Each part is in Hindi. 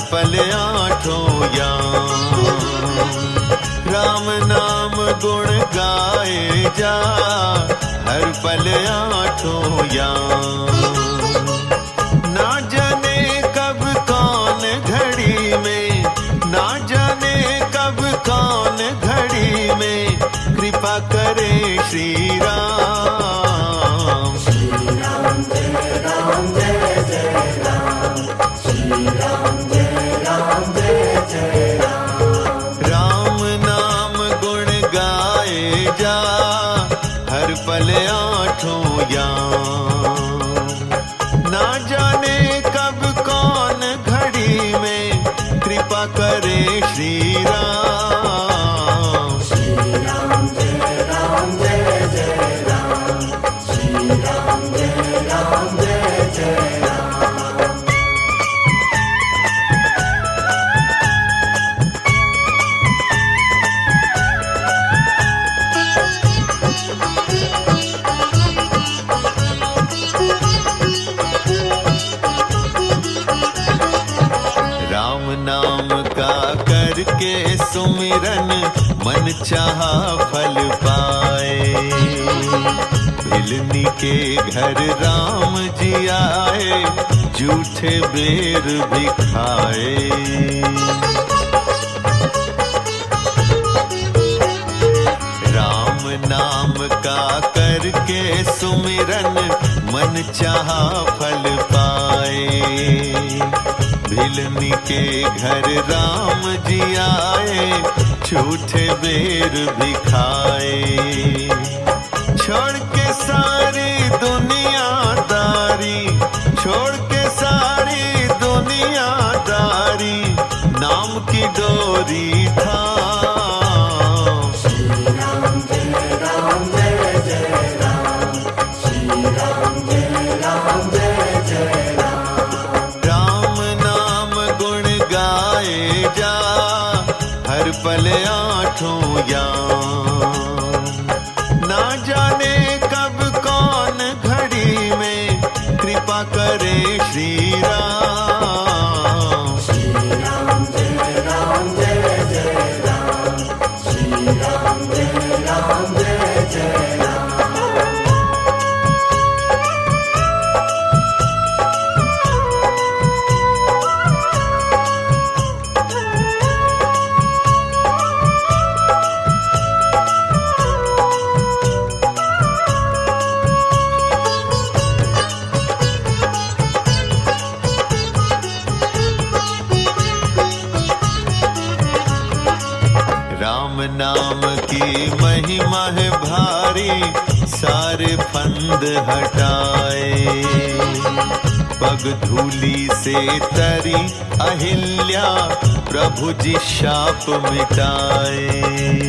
पल आठों याम। राम नाम गुण गाए जा, हर पल आठों याम। ना जाने कब कौन घड़ी में, ना जाने कब कौन घड़ी में कृपा करे श्री राम। श्री राम जय राम जय जय राम, श्री राम जय राम जय जय राम। राम नाम गुण गाए जा, हर पल आठों याम। ना जाने कब कौन घड़ी में कृपा करे श्री राम। श्री राम जय राम जय जय राम, श्री राम जय राम जय जय राम। नाम का करके सुमिरन, मन चाहा फल पाए। भिलनी के घर राम जी आए, जूठे बेर भी खाए। राम नाम का करके सुमिरन, मन चाहा फल पाए। भिलनी के घर राम जी आए, झूठे बेर भी खाए। छोड़ के सारी दुनियादारी, छोड़ के सारी दुनियादारी, नाम की डोरी थाम। श्री राम जय राम जय जय राम, श्री राम जय राम जय जय राम। जा हर पल आठों याम। ना जाने कब कौन घड़ी में कृपा करे श्री राम। श्री राम जय राम जय जय राम, श्री राम जय राम जय जय राम। राम नाम की महिमा है भारी, सारे फंद हटाए। पग धूली से तरी अहिल्या, प्रभु जी शाप मिटाए।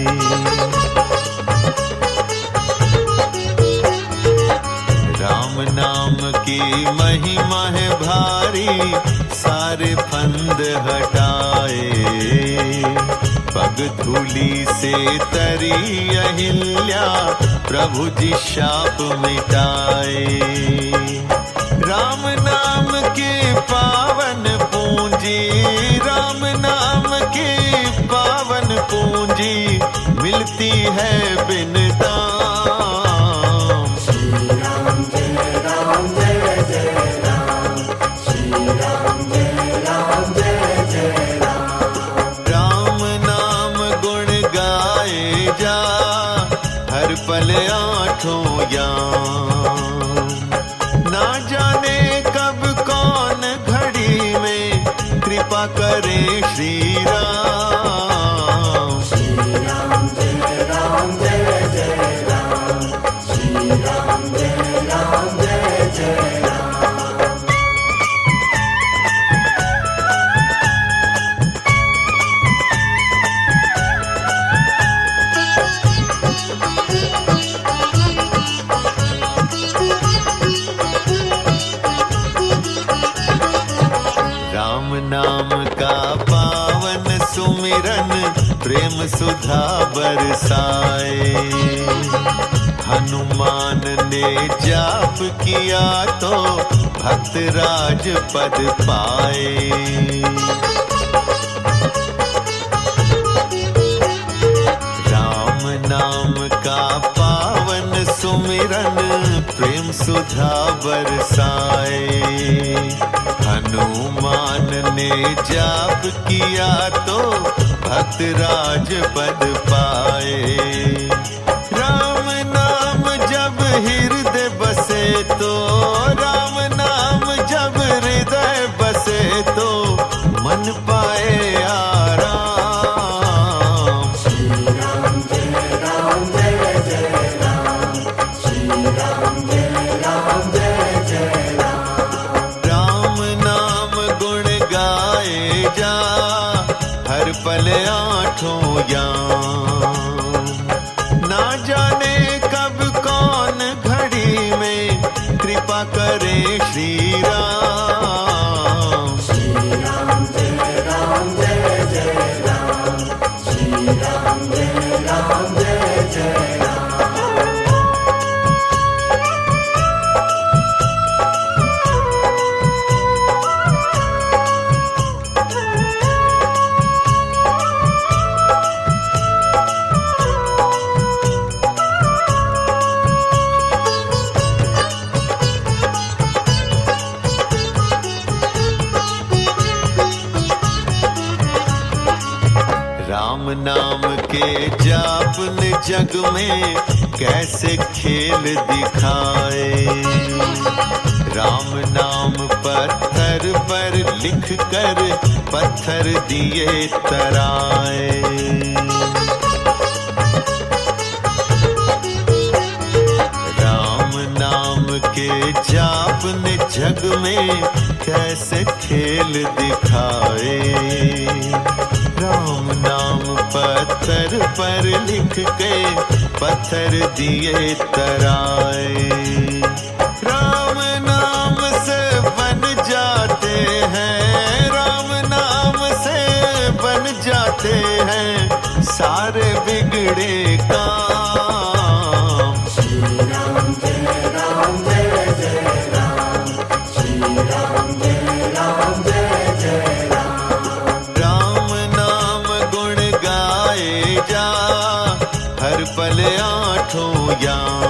राम नाम की महिमा है भारी, सारे फंद हटाए। पग धूली से तरी अहिल्या, प्रभु जी शाप मिटाए। राम नाम की पावन पूंजी, राम नाम की पावन पूंजी, मिलती है बिन दाम। श्री राम जय राम जय जय राम, श्री राम जय राम जय जय राम। राम नाम गुण गाए जा, हर पल आठों याम। ना जाने कब कौन घड़ी में कृपा करे श्री राम। श्री राम जय राम जय जय राम, श्री राम जय राम जय जय राम। राम नाम का पावन सुमिरन, प्रेम सुधा बरसाए। हनुमान ने जाप किया तो भक्त राज पद पाए। जाप किया तो भक्त राज पद पाए। राम नाम जब हृदय बसे तो, राम नाम जब हृदय बसे तो मन पाए आराम। श्री राम जय राम जय जय राम, श्री राम जय राम जय जय राम। राम नाम गुण गाए जा हर पल आठों याम। ना जाने कब कौन घड़ी में कृपा करे श्री राम। श्री राम जय राम जय जय राम, श्री राम जय राम जय जय राम। राम नाम के जाप ने जग में कैसे खेल दिखाए। राम नाम पत्थर पर लिख कर पत्थर दिए तराए। राम नाम के जाप ने जग में कैसे खेल दिखाए। राम नाम पत्थर पर लिख के पत्थर दिए तराए। राम नाम से बन जाते हैं, राम नाम से बन जाते हैं सारे बिगड़े काम। श्री राम जय राम जय जय राम, श्री राम जय राम जय जय राम। राम नाम गुण गाए जा हर पल आठों याम।